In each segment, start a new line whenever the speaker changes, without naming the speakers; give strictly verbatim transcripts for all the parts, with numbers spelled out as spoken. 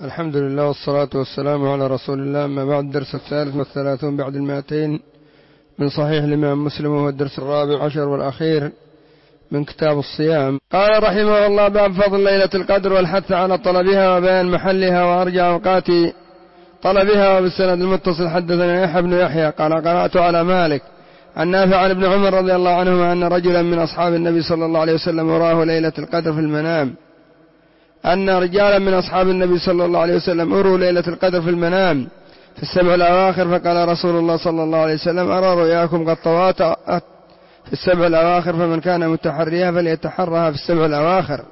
الحمد لله والصلاة والسلام على رسول الله. أما بعد، الدرس الثالث والثلاثون بعد المائتين من صحيح الإمام مسلم، وهو الدرس الرابع عشر والأخير من كتاب الصيام. قال رحمه الله: باب فضل ليلة القدر والحث على طلبها وبيان محلها وأرجى أوقات طلبها. وبالسند المتصل حدثنا يحيى بن يحيى قال: قرأت على مالك عن نافع عن ابن عمر رضي الله عنهما أن رجلا من أصحاب النبي صلى الله عليه وسلم رآه ليلة القدر في المنام أن رجالا من أصحاب النبي صلى الله عليه وسلم أروا ليلة القدر في المنام في السبع الأواخر، فقال رسول الله صلى الله عليه وسلم: أرى رؤياكم قد طوات في السبع الأواخر، فمن كان متحريها فليتحرها في السبع الأواخر.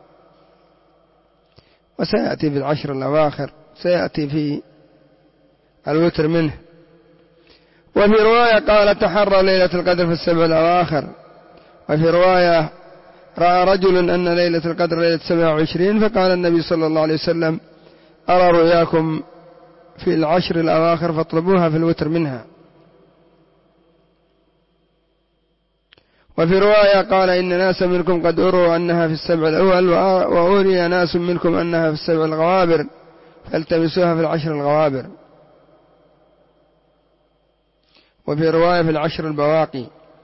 وسيأتي في العشر الأواخر، سيأتي في الوتر منه. وفي رواية قال: تحرى ليلة القدر في السبع الأواخر. وفي رواية: رأى رجل أن ليلة القدر ليلة سبع وعشرين، فقال النبي صلى الله عليه وسلم: أرى رؤياكم في العشر الأواخر فاطلبوها في الوتر منها. وفي رواية قال: إن ناس منكم قد أروا أنها في السبع الأول، وأوري ناس منكم أنها في السبع الغوابر، فالتمسوها في العشر الغوابر. وفي رواية: في العشر البواقي.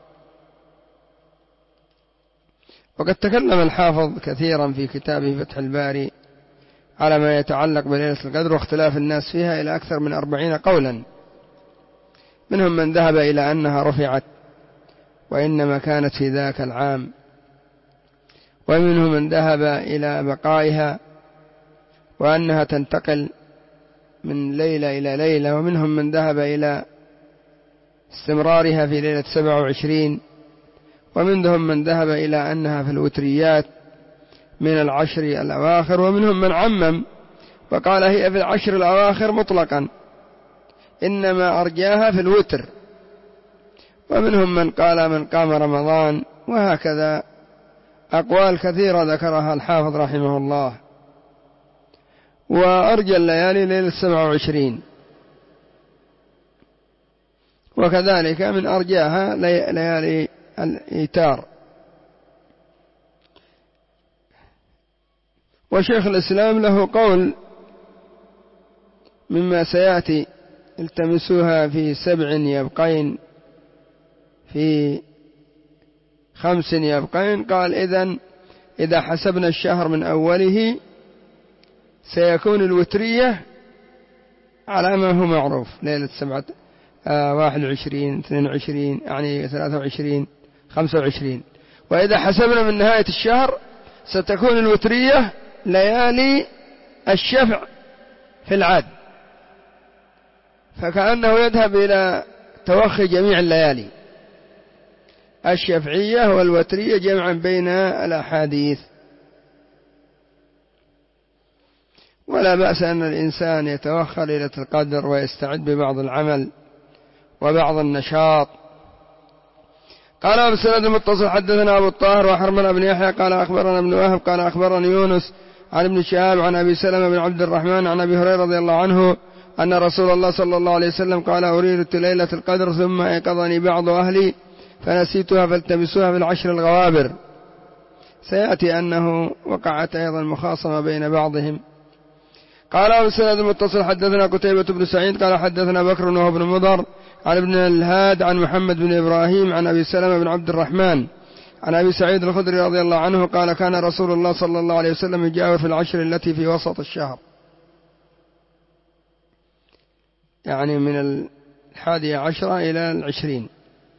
وقد تكلم الحافظ كثيرا في كتابه فتح الباري على ما يتعلق بليلة القدر واختلاف الناس فيها إلى أكثر من أربعين قولا، منهم من ذهب إلى أنها رفعت وإنما كانت في ذاك العام، ومنهم من ذهب إلى بقائها وأنها تنتقل من ليلة إلى ليلة، ومنهم من ذهب إلى استمرارها في ليلة سبع وعشرين، ومنهم من ذهب إلى أنها في الوتريات من العشر الأواخر، ومنهم من عمم وقال هي في العشر الأواخر مطلقا، إنما أرجاها في الوتر، ومنهم من قال من قام رمضان، وهكذا أقوال كثيرة ذكرها الحافظ رحمه الله. وأرجى الليالي ليلة سبع وعشرين، وكذلك من أرجاها ليالي الإيتار. وشيخ الإسلام له قول مما سيأتي: التمسوها في سبع يبقين في خمس يبقين. قال: إذن إذا حسبنا الشهر من أوله سيكون الوترية على ما هو معروف، ليلة سبعة آه واحد وعشرين اثنين وعشرين يعني ثلاثة وعشرين خمسة وعشرين. وإذا حسبنا من نهاية الشهر ستكون الوترية ليالي الشفع في العاد، فكأنه يذهب إلى توخي جميع الليالي الشفعية والوترية جمعا بين الأحاديث. ولا بأس أن الإنسان يتوخى ليلة القدر ويستعد ببعض العمل وبعض النشاط. قال بالسند المتصل حدثنا أبو الطاهر وحرمنا بن يحيى قال أخبرنا ابن وهب قال أخبرني يونس عن ابن شهاب عن أبي سلمة بن عبد الرحمن عن أبي هريرة رضي الله عنه أن رسول الله صلى الله عليه وسلم قال: أريدت ليلة القدر ثم أيقظني بعض أهلي فنسيتها فالتمسوها في العشر الغوابر. سيأتي أنه وقعت أيضا مخاصمة بين بعضهم. قال بالسند المتصل حدثنا قتيبة بن سعيد قال حدثنا بكر وهو بن مضر عن ابن الهاد عن محمد بن إبراهيم عن أبي سلمة بن عبد الرحمن عن أبي سعيد الخدري رضي الله عنه قال: كان رسول الله صلى الله عليه وسلم يجاور في العشر التي في وسط الشهر، يعني من الحادية عشرة إلى العشرين.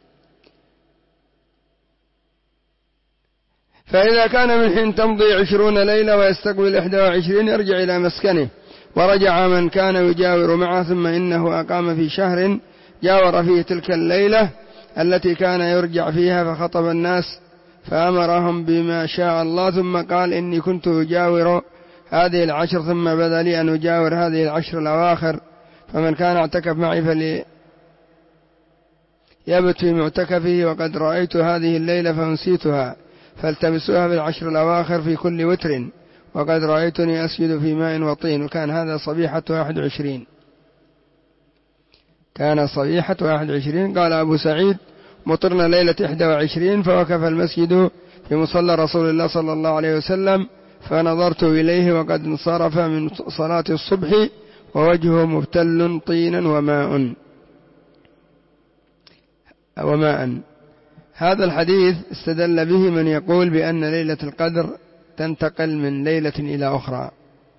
فإذا كان من حين تمضي عشرون ليلة ويستقبل إحدى وعشرين يرجع إلى مسكنه. ورجع من كان يجاور معه، ثم إنه أقام في شهر جاور فيه تلك الليلة التي كان يرجع فيها، فخطب الناس فأمرهم بما شاء الله، ثم قال: إني كنت أجاور هذه العشر، ثم بدا لي أن أجاور هذه العشر الأواخر، فمن كان اعتكف معي فليبت في معتكفه، وقد رأيت هذه الليلة فأنسيتها، فالتمسوها في العشر الأواخر في كل وتر، وقد رأيتني أسجد في ماء وطين. وكان هذا صبيحة واحد وعشرين كان صبيحة واحد وعشرين. قال أبو سعيد: مطرنا ليلة إحدى وعشرين، فوقف المسجد في مصلى رسول الله صلى الله عليه وسلم فنظرت إليه وقد انصرف من صلاة الصبح ووجهه مبتل طينا وماء وماء. هذا الحديث استدل به من يقول بأن ليلة القدر تنتقل من ليلة إلى أخرى،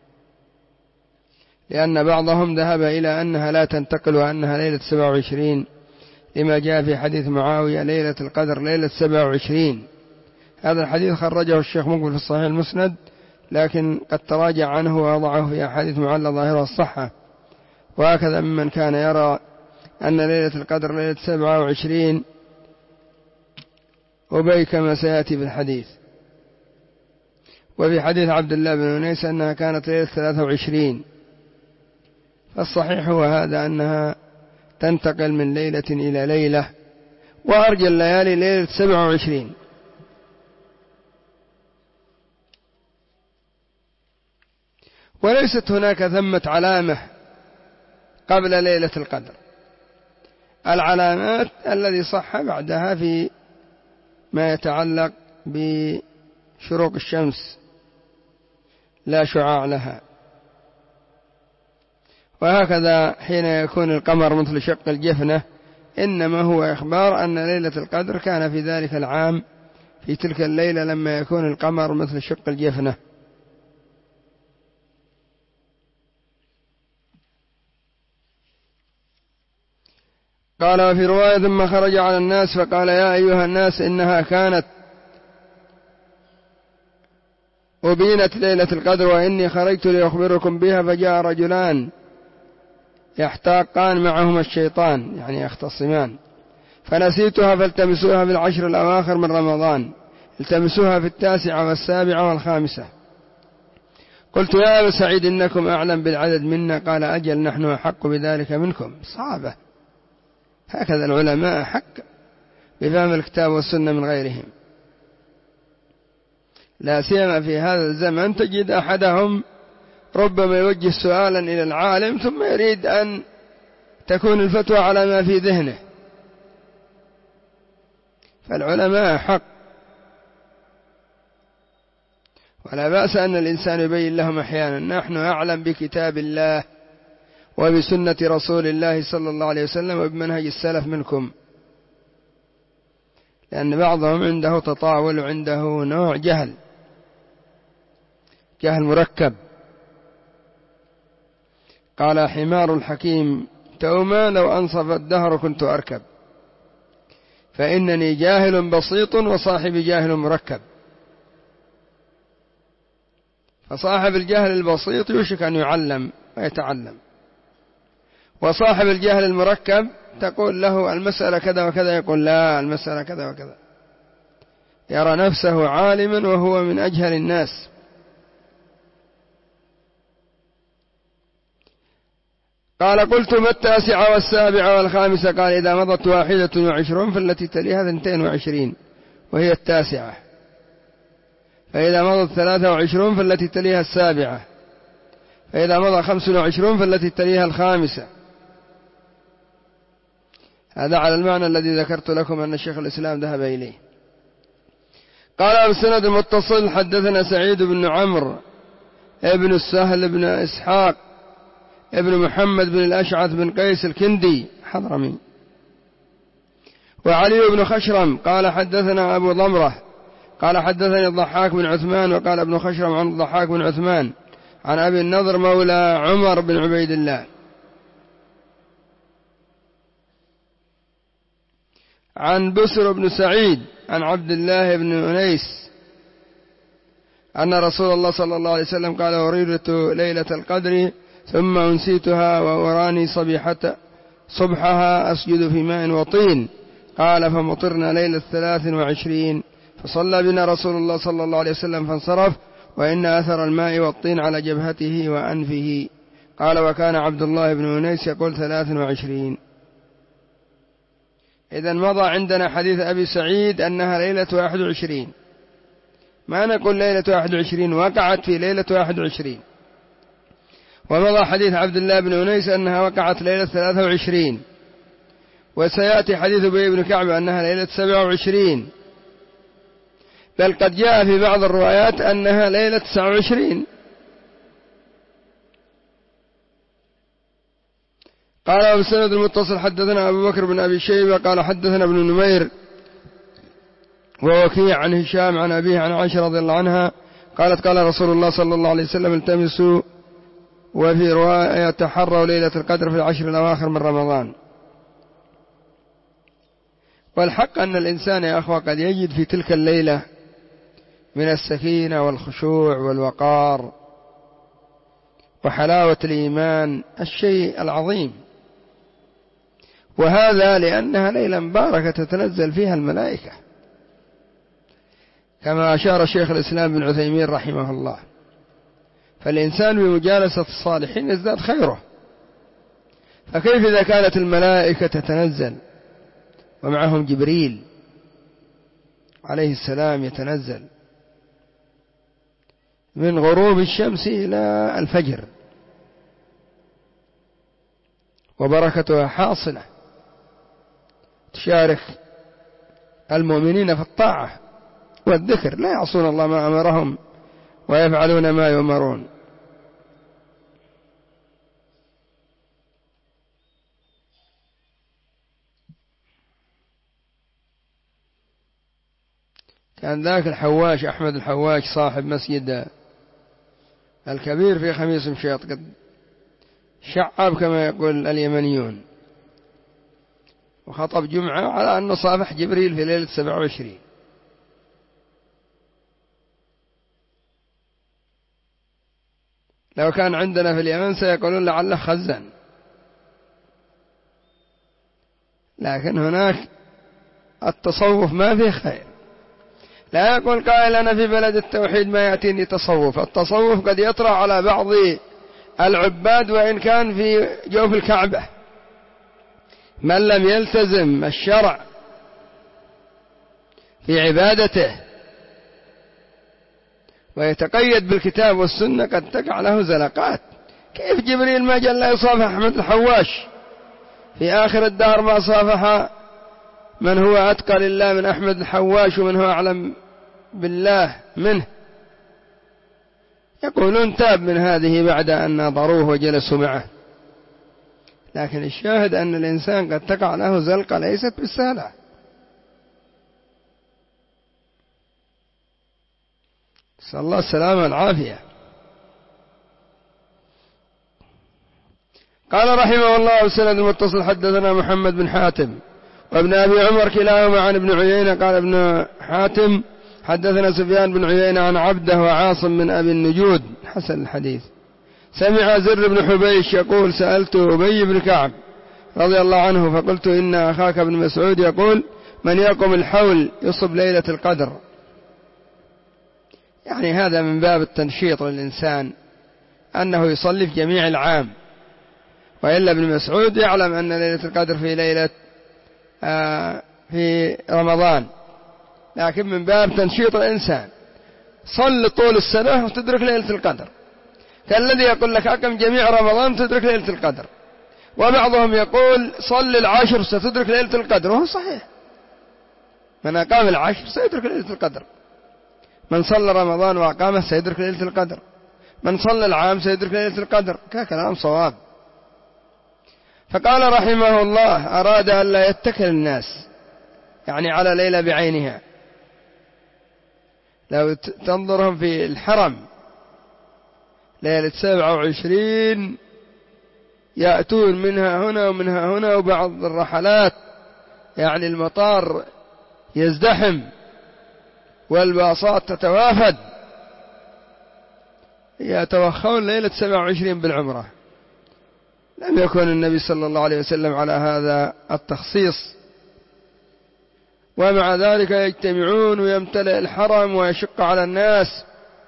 لأن بعضهم ذهب إلى أنها لا تنتقل وأنها ليلة سبعة وعشرين، لما جاء في حديث معاوية ليلة القدر ليلة سبعة وعشرين. هذا الحديث خرجه الشيخ مقبل في الصحيح المسند، لكن قد تراجع عنه ووضعه في أحاديث معلّة ظاهرة الصحة. وهكذا ممن كان يرى أن ليلة القدر ليلة سبعة وعشرين أبي كما سيأتي في الحديث. وفي حديث عبد الله بن أنيس أنها كانت ليلة ثلاثة وعشرين، فالصحيح هو هذا أنها تنتقل من ليلة إلى ليلة، وأرجى الليالي ليلة سبعة وعشرين. وليست هناك ثمة علامة قبل ليلة القدر، العلامات الذي صح بعدها في ما يتعلق بشروق الشمس لا شعاع لها. وهكذا حين يكون القمر مثل شق الجفنة إنما هو إخبار أن ليلة القدر كان في ذلك العام في تلك الليلة لما يكون القمر مثل شق الجفنة. قال وفي رواية ثم خرج على الناس فقال يا أيها الناس إنها كانت أبينت ليلة القدر وإني خرجت لأخبركم بها، فجاء رجلان يحتاقان معهما الشيطان يعني يختصمان، فنسيتها فالتمسوها في العشر الأواخر من رمضان، التمسوها في التاسعة والسابعة والخامسة. قلت يا أبا سعيد إنكم أعلم بالعدد منا، قال أجل نحن أحق بذلك منكم. صعبة، هكذا العلماء حق بفهم الكتاب والسنة من غيرهم، لا سيما في هذا الزمن تجد أحدهم ربما يوجه سؤالا إلى العالم ثم يريد أن تكون الفتوى على ما في ذهنه، فالعلماء حق، ولا بأس أن الإنسان يبين لهم أحيانا نحن أعلم بكتاب الله وبسنة رسول الله صلى الله عليه وسلم وبمنهج السلف منكم، لأن بعضهم عنده تطاول وعنده نوع جهل جهل مركب. قال حمار الحكيم توما لو أنصف الدهر كنت أركب، فإنني جاهل بسيط وصاحب جاهل مركب. فصاحب الجهل البسيط يوشك أن يعلم ويتعلم، وصاحب الجهل المركب تقول له المسألة كذا وكذا يقول لا المسألة كذا وكذا، يرى نفسه عالما وهو من أجهل الناس. قال قلت ما التاسعة والسابعة والخامسة؟ قال إذا مضت واحدة وعشرون فالتي تليها ثنتين وعشرين وهي التاسعة، فإذا مضت ثلاثة وعشرون فالتي تليها السابعة، فإذا مضى خمس وعشرون فالتي تليها الخامسة. هذا على المعنى الذي ذكرت لكم أن الشيخ الإسلام ذهب إليه. قال بالسند المتصل حدثنا سعيد بن عمرو ابن السهل بن إسحاق ابن محمد بن الأشعث بن قيس الكندي حضرمي، وعلي بن خشرم قال حدثنا أبو ضمرة قال حدثني الضحاك بن عثمان، وقال ابن خشرم عن الضحاك بن عثمان عن أبي النضر مولى عمر بن عبيد الله عن بسر بن سعيد عن عبد الله بن أنيس أن رسول الله صلى الله عليه وسلم قال أريدت ليلة القدر ثم أنسيتها وأراني صبيحة صبحها أسجد في ماء وطين. قال فمطرنا ليلة ثلاث وعشرين فصلى بنا رسول الله صلى الله عليه وسلم فانصرف وإن أثر الماء والطين على جبهته وأنفه. قال وكان عبد الله بن أنيس يقول ثلاث وعشرين. إذن مضى عندنا حديث أبي سعيد أنها ليلة واحد وعشرين، ما نقول ليلة واحد وعشرين وقعت في ليلة واحد وعشرين. ومضى حديث عبد الله بن أنيس أنها وقعت ليلة ثلاثة وعشرين، وسيأتي حديث أبي بن كعب أنها ليلة سبعة وعشرين. بل قد جاء في بعض الروايات أنها ليلة تسعة وعشرين. قال بسند المتصل حدثنا أبو بكر بن أبي شيبة قال حدثنا ابن نمير ووكيع عن هشام عن أبيه عن عائشة رضي الله عنها قالت قال رسول الله صلى الله عليه وسلم التمسوا، وفي رواية تحروا ليلة القدر في العشر الأواخر من رمضان. والحق أن الإنسان يا أخوة قد يجد في تلك الليلة من السكينة والخشوع والوقار وحلاوة الإيمان الشيء العظيم، وهذا لأنها ليلة مباركة تتنزل فيها الملائكة، كما أشار شيخ الإسلام بن عثيمين رحمه الله. فالإنسان بمجالسة الصالحين يزداد خيره، فكيف إذا كانت الملائكة تتنزل ومعهم جبريل عليه السلام يتنزل من غروب الشمس إلى الفجر، وبركتها حاصلة تشارك المؤمنين في الطاعة والذكر، لا يعصون الله ما أمرهم ويفعلون ما يؤمرون. كان ذاك الحواش أحمد الحواش صاحب مسجد الكبير في خميس مشيط قد شعب كما يقول اليمنيون، وخطب جمعة على أنه صافح جبريل في ليلة سبعة وعشرين. لو كان عندنا في اليمن سيقولون لعله خزن، لكن هناك التصوف ما فيه خير. لا يقول قائل أنا في بلد التوحيد ما يأتيني تصوف، التصوف قد يطرأ على بعض العباد وإن كان في جوف الكعبة، من لم يلتزم الشرع في عبادته ويتقيد بالكتاب والسنة قد تقع له زلقات. كيف جبريل ما جل يصافح أحمد الحواش في آخر الدهر ما صافح من هو أتقى لله من أحمد الحواش ومن هو أعلم بالله منه؟ يقولون تاب من هذه بعد أن نظروه وجلسوا معه، لكن الشاهد أن الإنسان قد تقع له زلقة ليست بالسهلة. نسأل الله السلامة والعافية. قال رحمه الله السند المتصل حدثنا محمد بن حاتم وابن أبي عمر كلاهما عن ابن عيينة قال ابن حاتم حدثنا سفيان بن عيينة عن عبده وعاصم من أبي النجود حسن الحديث سمع زر بن حبيش يقول سألت أبي بن كعب رضي الله عنه فقلت إن أخاك ابن مسعود يقول من يقوم الحول يصب ليلة القدر. يعني هذا من باب التنشيط للإنسان أنه يصلي في جميع العام، وإلا ابن مسعود يعلم أن ليلة القدر في ليلة آه في رمضان، لكن من باب تنشيط الإنسان صل طول السنة وتدرك ليلة القدر، كالذي يقول لك أقم جميع رمضان تدرك ليلة القدر، وبعضهم يقول صل العشر ستدرك ليلة القدر، وهو صحيح، من أقام العشر سيدرك ليلة القدر، من صلى رمضان وأقامه سيدرك ليلة القدر، من صلى العام سيدرك ليلة القدر، كلام صواب. فقال رحمه الله أراد أن لا يتكل الناس يعني على ليلة بعينها. لو تنظرهم في الحرم ليلة سبعة وعشرين يأتون منها هنا ومنها هنا، وبعض الرحلات يعني المطار يزدحم والباصات تتوافد يتوخون ليلة سبعة وعشرين بالعمرة. لم يكن النبي صلى الله عليه وسلم على هذا التخصيص، ومع ذلك يجتمعون ويمتلئ الحرم ويشق على الناس.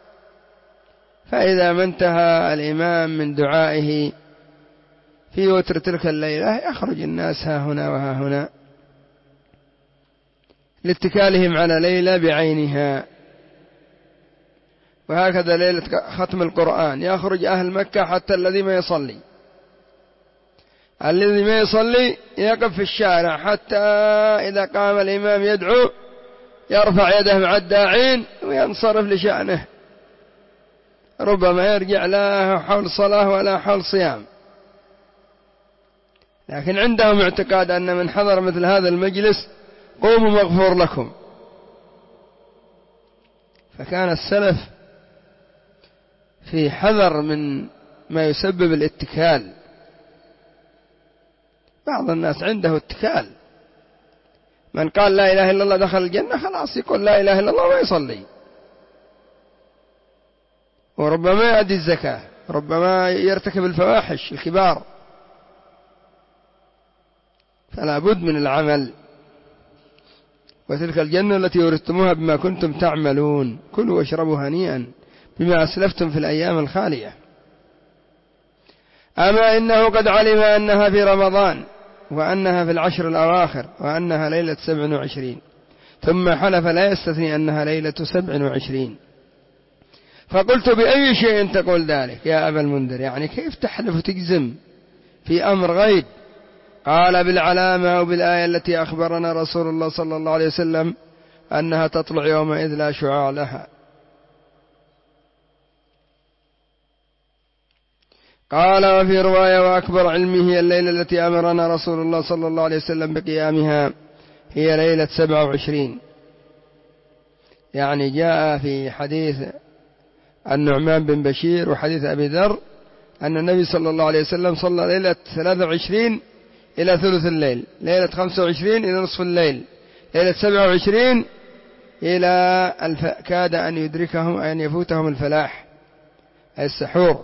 فإذا ما انتهى الإمام من دعائه في وتر تلك الليلة يخرج الناس ها هنا وها هنا لاتكالهم على ليلة بعينها. وهكذا ليلة ختم القرآن يخرج أهل مكة حتى الذي ما يصلي، الذي ما يصلي يقف في الشارع حتى إذا قام الإمام يدعو يرفع يده مع الداعين وينصرف لشأنه، ربما يرجع لا حول صلاة ولا حول صيام، لكن عندهم اعتقاد أن من حضر مثل هذا المجلس قوموا مغفور لكم. فكان السلف في حذر من ما يسبب الاتكال. بعض الناس عنده اتكال، من قال لا إله إلا الله دخل الجنة خلاص يقول لا إله إلا الله ويصلي، وربما يؤدي الزكاة، ربما يرتكب الفواحش الكبار. فلا بد من العمل. وتلك الجنة التي ورثتموها بما كنتم تعملون، كلوا واشربوا هنيئا بما أسلفتم في الأيام الخالية. أما إنه قد علم أنها في رمضان وأنها في العشر الأواخر وأنها ليلة سبع وعشرين، ثم حلف لا يستثني أنها ليلة سبع وعشرين. فقلت بأي شيء تقول ذلك يا أبا المنذر؟ يعني كيف تحلف وتجزم في أمر غيب؟ قال بالعلامة أو بالآية التي أخبرنا رسول الله صلى الله عليه وسلم أنها تطلع يومئذ لا شعاع لها. قال وفي رواية وأكبر علمه هي الليلة التي أمرنا رسول الله صلى الله عليه وسلم بقيامها هي ليلة سبع وعشرين. يعني جاء في حديث النعمان بن بشير وحديث أبي ذر أن النبي صلى الله عليه وسلم صلى ليلة ثلاثة وعشرين إلى ثلث الليل، ليلة خمسة وعشرين إلى نصف الليل، ليلة سبعة وعشرين إلى الف... كاد أن يدركهم أن يفوتهم الفلاح أي السحور.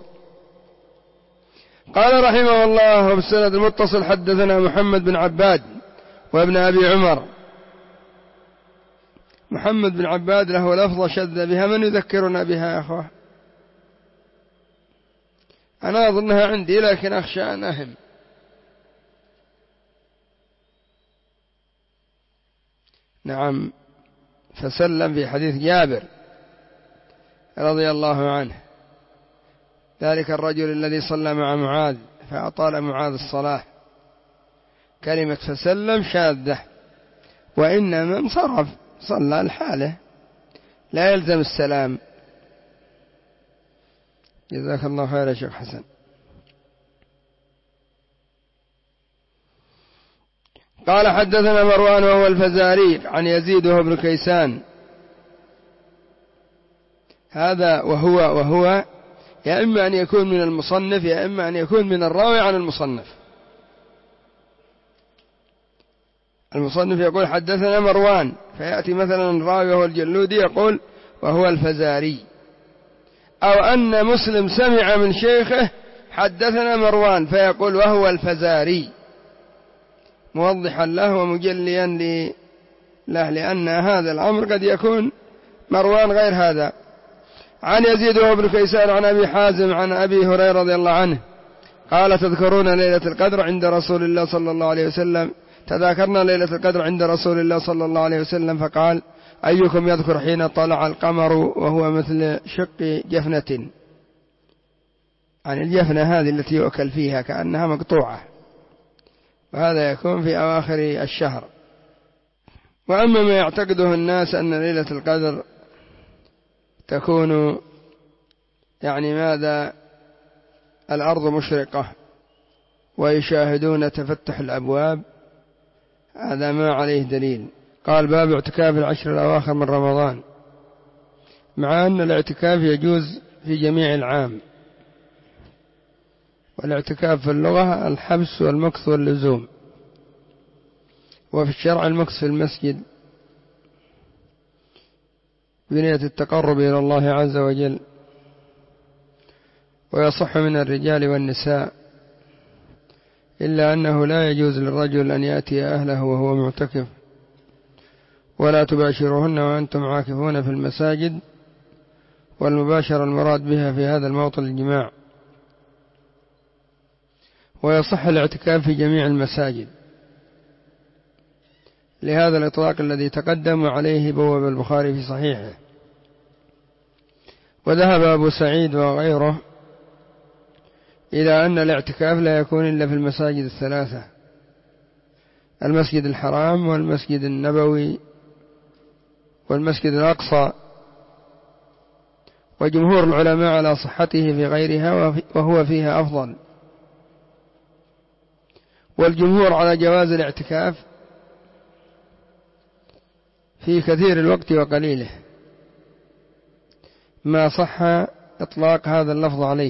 قال رحمه الله وبالسند المتصل حدثنا محمد بن عباد وابن أبي عمر. محمد بن عباد له لفظة شذ بها، من يذكرنا بها يا أخوة؟ أنا أظنها عندي لكن أخشى أن أهم. نعم، فسلم في حديث جابر رضي الله عنه، ذلك الرجل الذي صلى مع معاذ فأطال معاذ الصلاة. كلمة فسلم شاذة، وإنما انصرف صلى الحالة لا يلزم السلام. جزاك الله خير يا شيخ حسن. قال حدثنا مروان وهو الفزاري عن يزيد وهو ابن كيسان. هذا وهو وهو يا إما أن يكون من المصنف يا إما أن يكون من الراوي عن المصنف. المصنف يقول حدثنا مروان، فيأتي مثلا الراوي وهو الجلودي يقول وهو الفزاري، أو أن مسلم سمع من شيخه حدثنا مروان فيقول وهو الفزاري، موضحا له ومجليا له، لأن هذا الأمر قد يكون مروان غير هذا. عن يزيد وهو ابن كيسان عن أبي حازم عن أبي هريرة رضي الله عنه قال تذكرون ليلة القدر عند رسول الله صلى الله عليه وسلم؟ تذاكرنا ليلة القدر عند رسول الله صلى الله عليه وسلم فقال أيكم يذكر حين طلع القمر وهو مثل شق جفنة، عن الجفنة هذه التي يؤكل فيها كأنها مقطوعة، وهذا يكون في أواخر الشهر. وأما ما يعتقده الناس أن ليلة القدر تكون يعني ماذا الأرض مشرقة ويشاهدون تفتح الأبواب، هذا ما عليه دليل. قال باب اعتكاف العشر الأواخر من رمضان، مع أن الاعتكاف يجوز في جميع العام، والاعتكاف في اللغة الحبس والمكث واللزوم، وفي الشرع المكث في المسجد بنية التقرب إلى الله عز وجل. ويصح من الرجال والنساء، إلا أنه لا يجوز للرجل أن يأتي أهله وهو معتكف، ولا تباشرهن وأنتم عاكفون في المساجد، والمباشرة المراد بها في هذا الموطن الجماع. ويصح الاعتكاف في جميع المساجد لهذا الإطلاق الذي تقدم عليه بواب البخاري في صحيحه. وذهب أبو سعيد وغيره إلى أن الاعتكاف لا يكون إلا في المساجد الثلاثة: المسجد الحرام والمسجد النبوي والمسجد الأقصى، وجمهور العلماء على صحته في غيرها وهو فيها أفضل، والجمهور على جواز الاعتكاف في كثير الوقت وقليله، ما صح إطلاق هذا اللفظ عليه.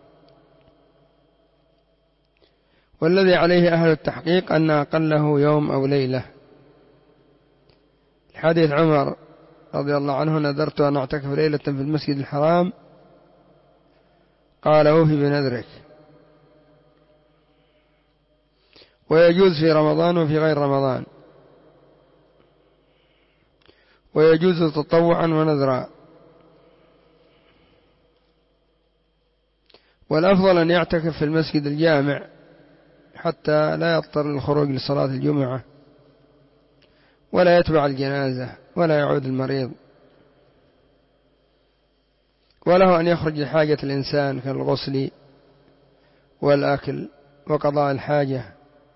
والذي عليه أهل التحقيق أن أقله يوم أو ليلة. حديث عمر رضي الله عنه: نذرت أن أعتكف ليلة في المسجد الحرام، قال: أوفي بنذرك. ويجوز في رمضان وفي غير رمضان، ويجوز تطوعا ونذرا. والأفضل أن يعتكف في المسجد الجامع حتى لا يضطر للخروج لصلاة الجمعة، ولا يتبع الجنازة، ولا يعود المريض، وله أن يخرج لحاجة الإنسان كالغسل والأكل وقضاء الحاجة.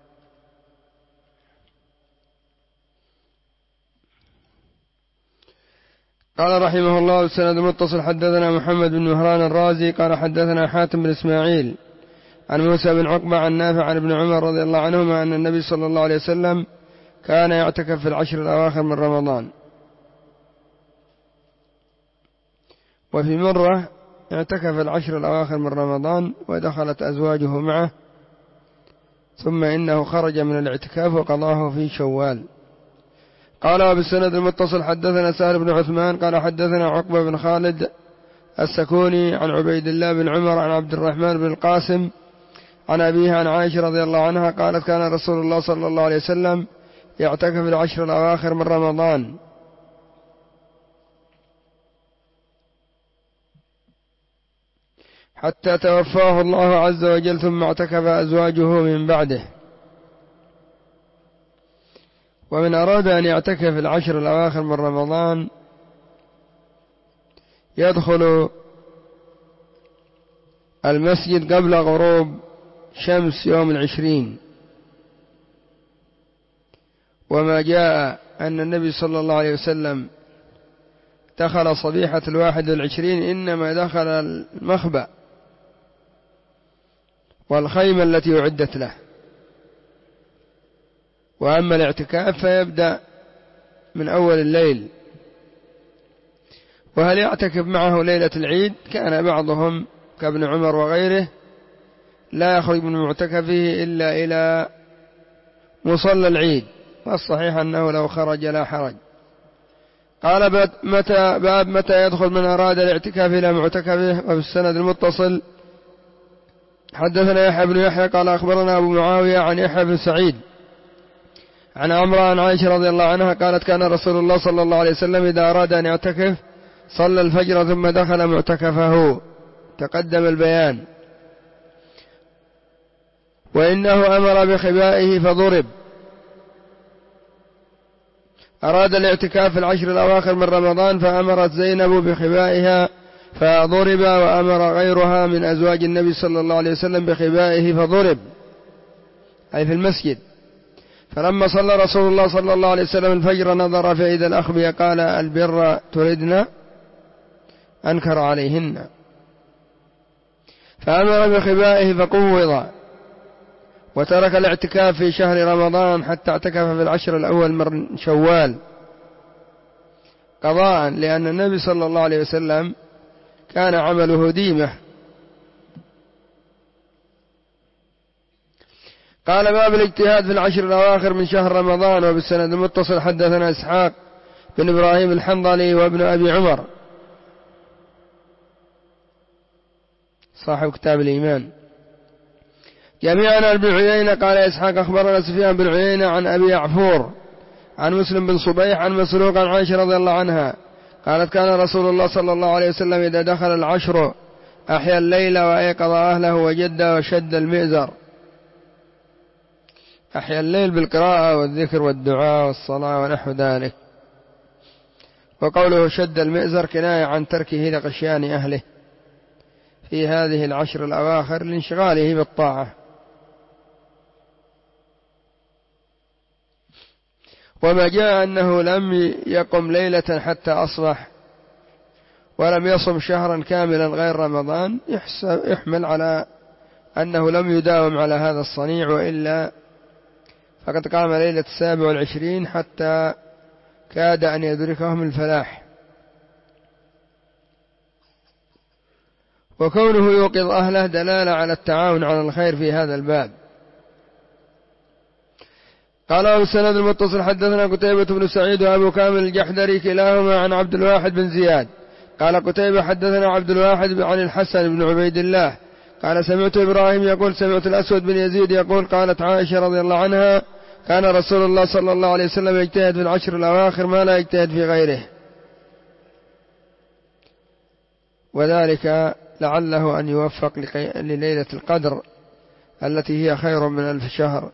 قال رحمه الله: السند المتصل حدثنا محمد بن مهران الرازي قال حدثنا حاتم بن إسماعيل عن موسى بن عقبة عن نافع عن ابن عمر رضي الله عنهما أن النبي صلى الله عليه وسلم كان يعتكف في العشر الأواخر من رمضان. وفي مرة اعتكف العشر الأواخر من رمضان ودخلت أزواجه معه، ثم إنه خرج من الاعتكاف وقضاه في شوال. قال: وبالسند المتصل حدثنا سهل بن عثمان قال حدثنا عقبة بن خالد السكوني عن عبيد الله بن عمر عن عبد الرحمن بن القاسم عن أبيه عن عائشة رضي الله عنها قالت: كان رسول الله صلى الله عليه وسلم يعتكف العشر الأواخر من رمضان، حتى توفاه الله عز وجل، ثم اعتكف أزواجه من بعده. ومن أراد أن يعتكف العشر الأواخر من رمضان يدخل المسجد قبل غروب شمس يوم العشرين. وما جاء أن النبي صلى الله عليه وسلم دخل صبيحة الواحد والعشرين إنما دخل المخبأ والخيمة التي أعدت له. وأما الاعتكاف فيبدأ من أول الليل. وهل يعتكف معه ليلة العيد؟ كان بعضهم كابن عمر وغيره لا يخرج من معتكفه إلا إلى مصلى العيد، والصحيح أنه لو خرج لا حرج. قال: متى باب متى يدخل من أراد الاعتكاف إلى معتكفه. وفي السند المتصل حدثنا يحيى بن يحيى قال أخبرنا أبو معاوية عن يحيى بن سعيد عن عمرو عن عائشة رضي الله عنها قالت: كان رسول الله صلى الله عليه وسلم إذا أراد أن يعتكف صلى الفجر ثم دخل معتكفه. تقدم البيان. وإنه أمر بخبائه فضرب. أراد الاعتكاف في العشر الأواخر من رمضان فأمرت زينب بخبائها فضرب، وأمر غيرها من أزواج النبي صلى الله عليه وسلم بخبائه فضرب، أي في المسجد. فلما صلى رسول الله صلى الله عليه وسلم الفجر نظر فإذا الأخبية قال: البر تردن؟ أنكر عليهن، فأمر بخبائه فقوض، وترك الاعتكاف في شهر رمضان حتى اعتكف في العشر الأول من شوال قضاء، لأن النبي صلى الله عليه وسلم كان عمله ديمة. قال: باب الاجتهاد في العشر الأواخر من شهر رمضان. وبالسند المتصل حدثنا إسحاق بن إبراهيم الحنظلي وابن أبي عمر صاحب كتاب الإيمان جميعا عن ابن عيينة قال إسحاق أخبرنا سفيان بن عيينة عن أبي يعفور عن مسلم بن صبيح عن مسروق عن عائشة رضي الله عنها قالت: كان رسول الله صلى الله عليه وسلم إذا دخل العشر أحيا الليل وأيقظ أهله وجد وشد المئزر. أحيا الليل بالقراءة والذكر والدعاء والصلاة ونحو ذلك. وقوله شد المئزر كناية عن تركه لغشيان أهله في هذه العشر الأواخر لانشغاله بالطاعة. وما جاء أنه لم يقم ليلة حتى أصبح ولم يصم شهرا كاملا غير رمضان يحمل على أنه لم يداوم على هذا الصنيع، وإلا فقد قام ليلة السابع والعشرين حتى كاد أن يدركهم الفلاح. وكونه يوقظ أهله دلالة على التعاون على الخير في هذا الباب. قال أبو السند المتصل حدثنا قتيبة بن سعيد وأبو كامل الجحدري كلاهما عن عبد الواحد بن زياد قال قتيبة حدثنا عبد الواحد عن الحسن بن عبيد الله قال سمعت إبراهيم يقول سمعت الأسود بن يزيد يقول قالت عائشة رضي الله عنها كان رسول الله صلى الله عليه وسلم يجتهد في العشر الأواخر ما لا يجتهد في غيره، وذلك لعله أن يوفق لليلة القدر التي هي خير من ألف شهر،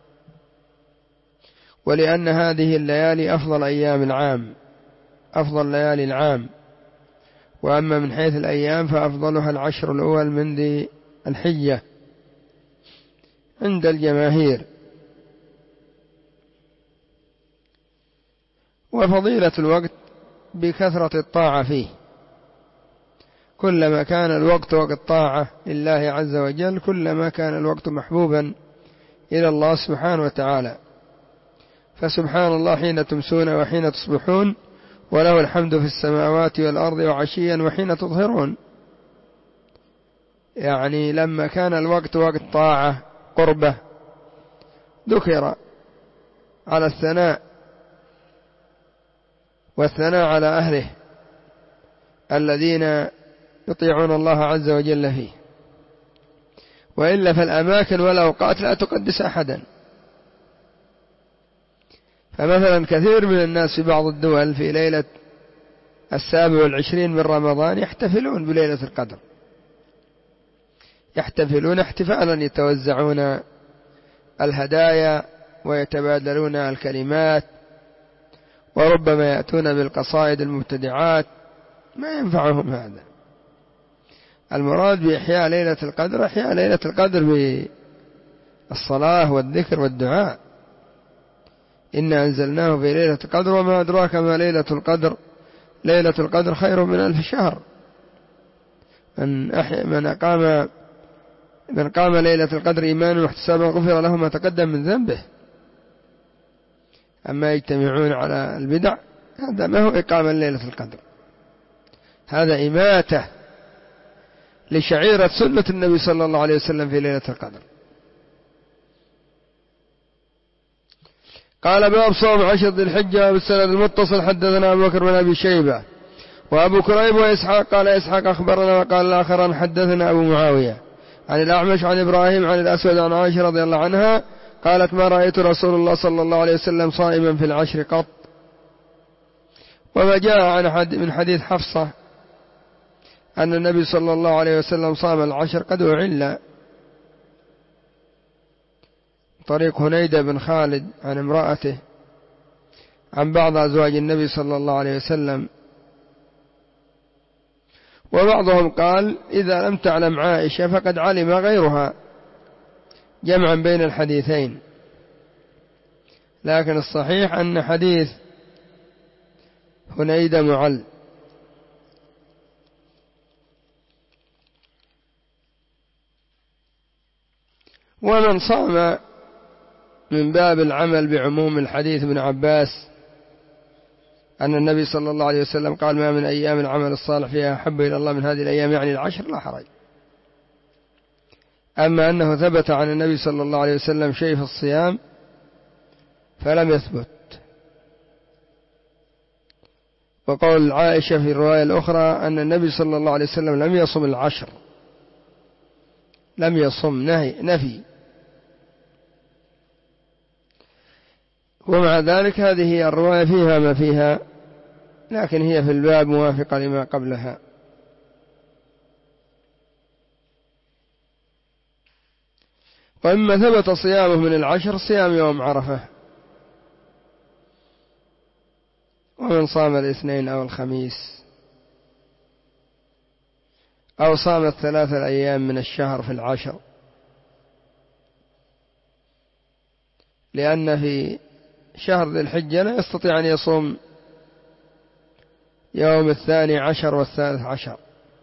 ولأن هذه الليالي أفضل أيام العام أفضل ليالي العام. وأما من حيث الأيام فأفضلها العشر الأول من ذي الحجة عند الجماهير. وفضيلة الوقت بكثرة الطاعة فيه، كلما كان الوقت وقت طاعة لله عز وجل كلما كان الوقت محبوبا إلى الله سبحانه وتعالى. فسبحان الله حين تمسون وحين تصبحون وله الحمد في السماوات والأرض وعشيا وحين تظهرون. يعني لما كان الوقت وقت طاعة قربة ذكر على الثناء والثناء على أهله الذين يطيعون الله عز وجل فيه، وإلا فالأماكن والأوقات لا تقدس أحدا. فمثلا كثير من الناس في بعض الدول في ليلة السابع والعشرين من رمضان يحتفلون بليلة القدر، يحتفلون احتفالا يتوزعون الهدايا ويتبادلون الكلمات، وربما يأتون بالقصائد المبتدعات، ما ينفعهم هذا. المراد بإحياء ليلة القدر إحياء ليلة القدر بالصلاة والذكر والدعاء. إنا أنزلناه في ليلة القدر وما أدراك ما ليلة القدر ليلة القدر خير من ألف شهر. من, أحي من أقام من قام ليلة القدر إيمانا واحتسابا غفر له ما تقدم من ذنبه. أما يجتمعون على البدع هذا ما هو إقامة ليلة القدر، هذا إماتة لشعيرة سنة النبي صلى الله عليه وسلم في ليلة القدر. قال باب صوم عشر ذي الحجة. بالسند المتصل حدثنا أبو بكر بن أبي شيبة وأبو كريب وإسحاق قال إسحاق أخبرنا وقال الآخران حدثنا أبو معاوية عن الأعمش عن إبراهيم عن الأسود عن عائشة رضي الله عنها قالت ما رأيت رسول الله صلى الله عليه وسلم صائما في العشر قط. وما جاء عن حد من حديث حفصة أن النبي صلى الله عليه وسلم صام العشر قد أعل طريق هنيدة بن خالد عن امرأته عن بعض أزواج النبي صلى الله عليه وسلم. وبعضهم قال إذا لم تعلم عائشة فقد علم غيرها، جمعا بين الحديثين. لكن الصحيح أن حديث هنيدة معل. ومن صام من باب العمل بعموم الحديث ابن عباس أن النبي صلى الله عليه وسلم قال ما من أيام العمل الصالح فيها أحب إلى الله من هذه الأيام يعني العشر لا حرج. أما أنه ثبت عن النبي صلى الله عليه وسلم شيء في الصيام فلم يثبت. وقول عائشة في الرواية الأخرى أن النبي صلى الله عليه وسلم لم يصم العشر، لم يصم نهي نفي. ومع ذلك هذه الرواية فيها ما فيها، لكن هي في الباب موافقة لما قبلها. وإما ثبت صيامه من العشر صيام يوم عرفة، ومن صام الاثنين أو الخميس أو صام الثلاثة الأيام من الشهر في العشر، لأن في شهر ذي الحجة لا يستطيع أن يصوم يوم الثاني عشر والثالث عشر،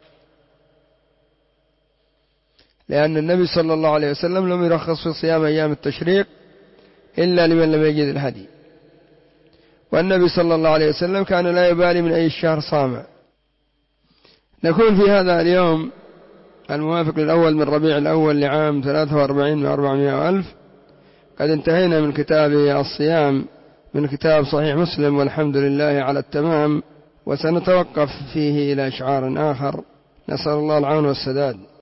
لأن النبي صلى الله عليه وسلم لم يرخص في صيام أيام التشريق إلا لمن لم يجد الهدي، والنبي صلى الله عليه وسلم كان لا يبالي من أي الشهر صام. نكون في هذا اليوم الموافق للأول من ربيع الأول لعام ثلاثة وأربعين وأربعمائة وألف قد انتهينا من كتاب الصيام من كتاب صحيح مسلم، والحمد لله على التمام، وسنتوقف فيه إلى إشعار آخر. نسأل الله العون والسداد.